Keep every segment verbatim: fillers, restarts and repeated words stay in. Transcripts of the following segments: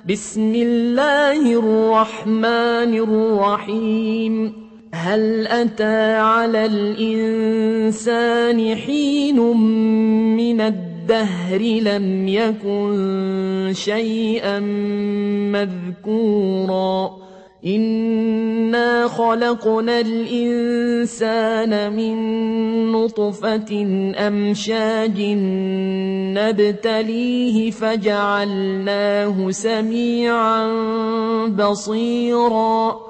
بسم الله الرحمن الرحيم هل أتى على الإنسان حين من الدهر لم يكن شيئا مذكورا إنا خلقنا الإنسان من نطفة أمشاج نبتليه فجعلناه سميعا بصيرا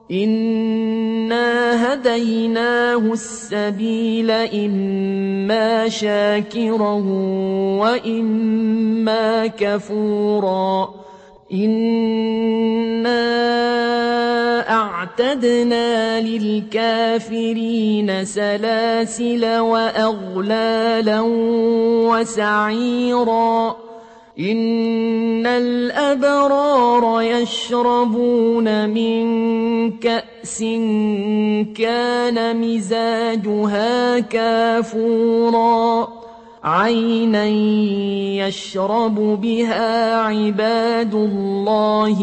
إنا هديناه السبيل إما شاكرا وإما كفورا إنا أعتدنا للكافرين سلاسل وأغلالا وسعيرا إن الأبرار يشربون من كأس كان مزاجها كافورا عينا يشرب بها عباد الله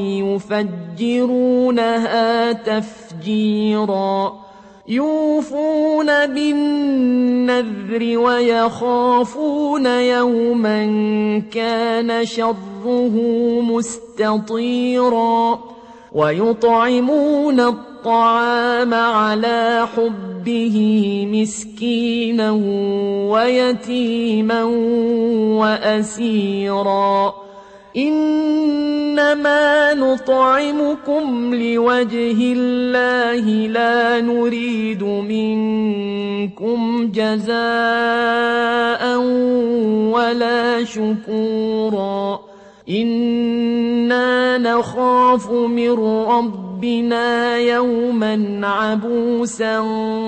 يفجرونها تفجيرا يوفون بالنذر ويخافون يوما كان شره مستطيرا ويطعمون الطعام على حبه مسكينا ويتيما وأسيرا إنما نطعمكم لوجه الله لا نريد منكم جزاء ولا شكورا إنا نخاف من ربنا يوما عبوسا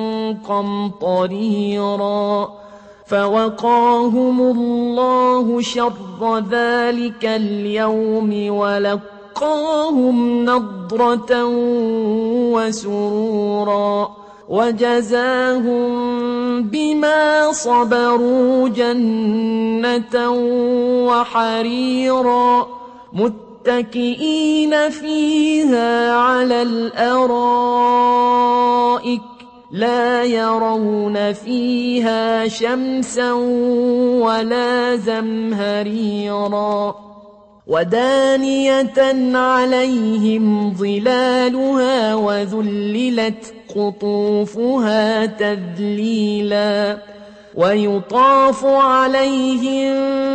قمطريرا فوقاهم الله شر ذلك اليوم ولقاهم نضرة وسرورا وجزاهم بما صبروا جنة وحريرا متكئين فيها على الأرائك لا يرون فيها شمسا ولا زمهريرا ودانية عليهم ظلالها وذللت قطوفها تذليلا ويطاف عليهم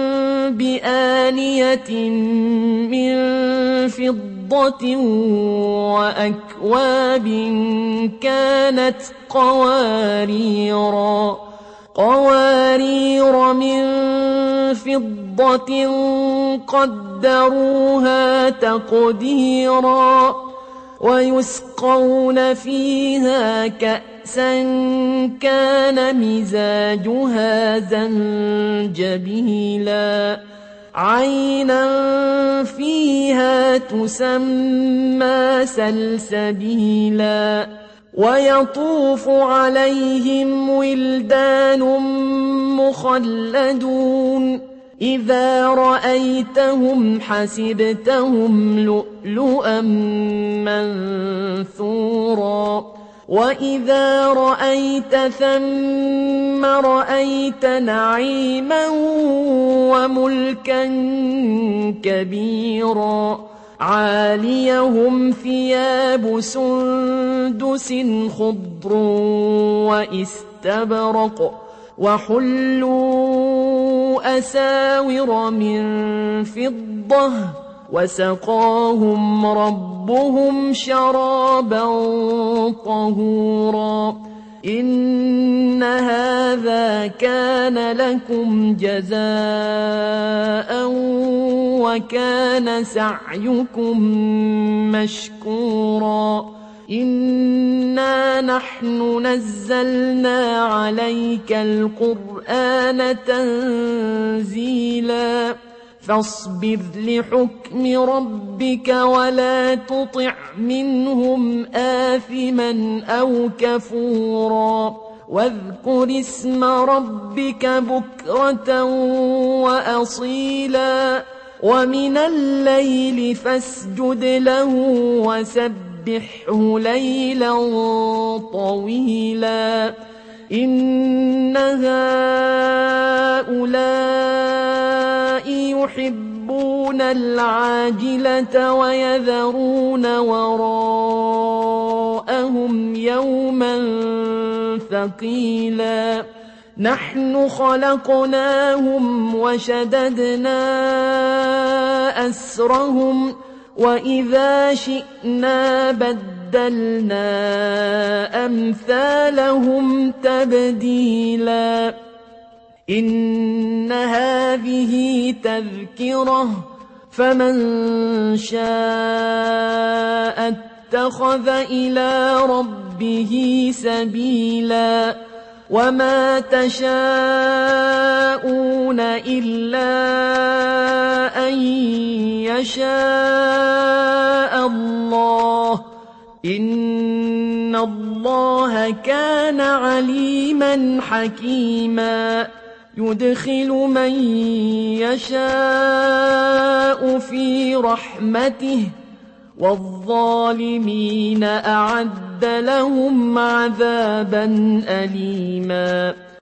بآنية من فضة وأكواب كانت قواريرا قوارير من فضة قدروها تقديرا ويسقون فيها كأسا كان مزاجها زنجبيلا عينا فيها تسمى سلسبيلا ويطوف عليهم ولدان مخلدون إذا رأيتهم حسبتهم لؤلؤا منثورا وإذا رأيت ثم رأيت نعيما وملكا كبيرا عاليهم ثياب سندس خضر واستبرق وحلوا أساور من فضة وسقاهم ربهم شرابا طهورا إن هذا كان لكم جزاء وكان سعيكم مشكورا إنا نحن نزلنا عليك القرآن تنزيلا فاصبر لحكم ربك ولا تطع منهم آثما أو كفورا واذكر اسم ربك بكرة وأصيلا ومن الليل فاسجد له وسبحه ليلا طويلا إن هؤلاء يحبون العاجلة ويذرون وراءهم يوما ثقيلا نحن خلقناهم وشددنا أسرهم وإذا شئنا بدلنا أمثالهم تبديلا إن هذه تذكرة فمن شاء اتخذ إلى ربه سبيلا وما تشاءون إلا أن يشاء الله إن الله كان عليما حكيما يدخل من يشاء في رحمته والظالمين أعد لهم عذابا أليما